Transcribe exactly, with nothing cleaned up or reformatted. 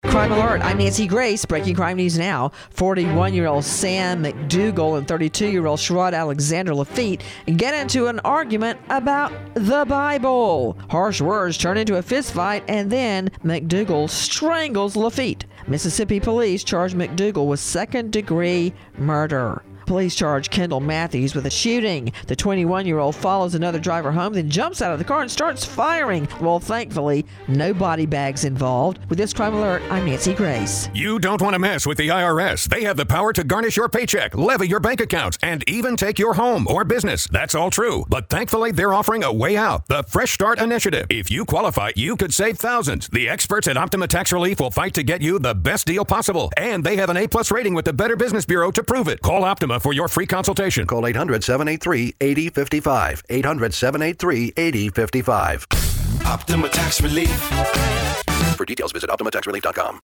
Crime Alert, I'm Nancy Grace. Breaking crime news now. forty-one-year-old Sam McDougal and thirty-two-year-old Sherrod Alexander Lafitte get into an argument about the Bible. Harsh words turn into a fistfight, and then McDougal strangles Lafitte. Mississippi police charge McDougal with second-degree murder. Police charge Kendall Matthews with a shooting. The twenty-one-year-old follows another driver home, then jumps out of the car and starts firing. Well, thankfully, no body bags involved. With this Crime Alert, I'm Nancy Grace. You don't want to mess with the I R S. They have the power to garnish your paycheck, levy your bank accounts, and even take your home or business. That's all true. But thankfully, they're offering a way out. The Fresh Start Initiative. If you qualify, you could save thousands. The experts at Optima Tax Relief will fight to get you the best deal possible. And they have an A-plus rating with the Better Business Bureau to prove it. Call Optima for your free consultation. Call eight hundred, seven eight three, eight zero five five. eight hundred, seven eight three, eight zero five five. Optima Tax Relief. For details, visit Optima Tax Relief dot com.